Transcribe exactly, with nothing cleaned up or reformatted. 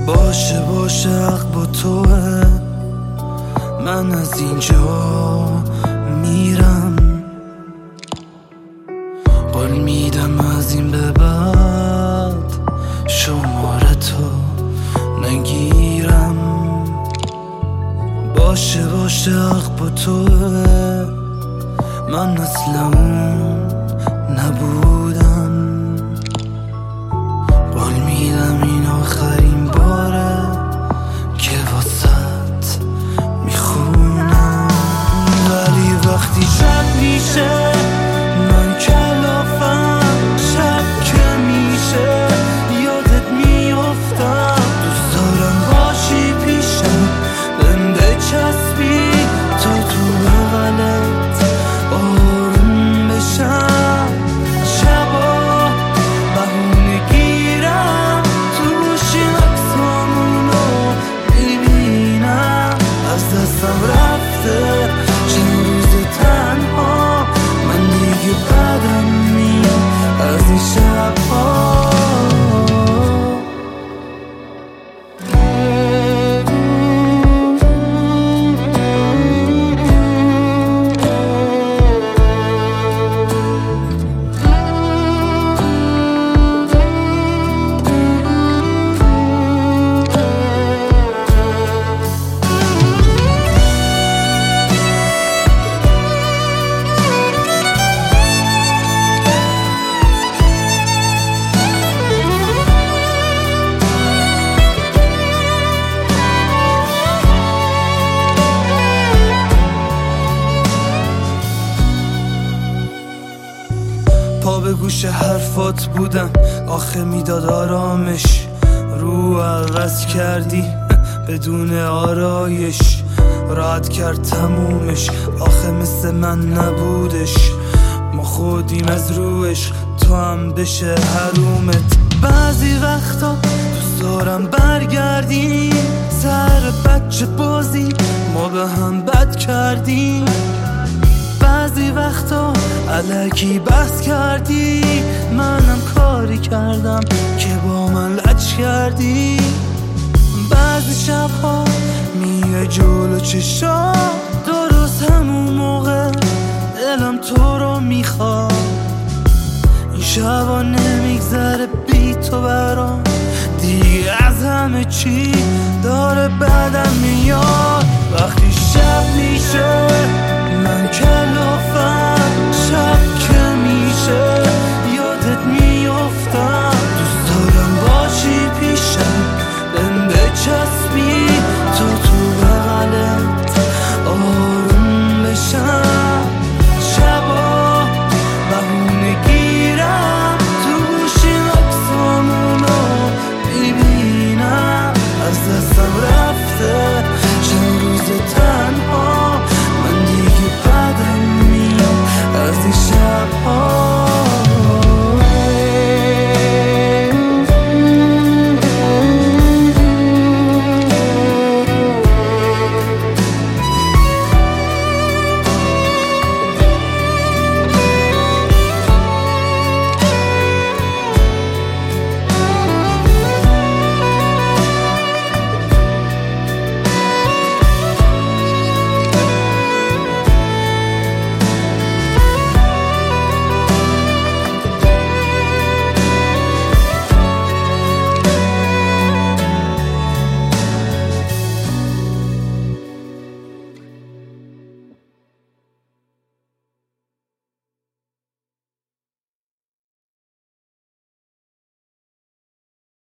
باشه باشه حق با توه، من از اینجا میرم. قول میدم از این به بعد شماره تو نگیرم. باشه باشه حق با توه، من اصلا اون نبودم. قول میدم این آخرین باره که واسط میخونم. ولی وقتی شب میشه من کلافم، شب که میشه یادت میافتم. دوست دارم باشی پیشم، بهم بچسبی تا تو بغلت آروم بشم. شبا بهونه گیرم توش این عکسامونو میبینم. از دستم رفته چند روز تنها، من دیگه بدم میاد از این شبها. پا به گوش حرفات بودم، آخه میداد آرامش. رو عوض کردی بدون آرایش، راحت کرد تمومش، آخه مثل من نبودش. ما خودیم از روش، تو هم بشه حرومت. بعضی وقتا دوست دارم برگردیم سر بچه بازی، ما به هم بد کردیم. بعضی وقتا الکی بحث کردی، منم کاری کردم که با من لج کردی. بعضی شبها میه جلو چشام، درست همون موقع دلم تو رو میخواد. این شبا نمیگذره بی تو برام، دیگه از همه چی داره بدم میاد. وقتی شب میشه من کلافم، شب که میشه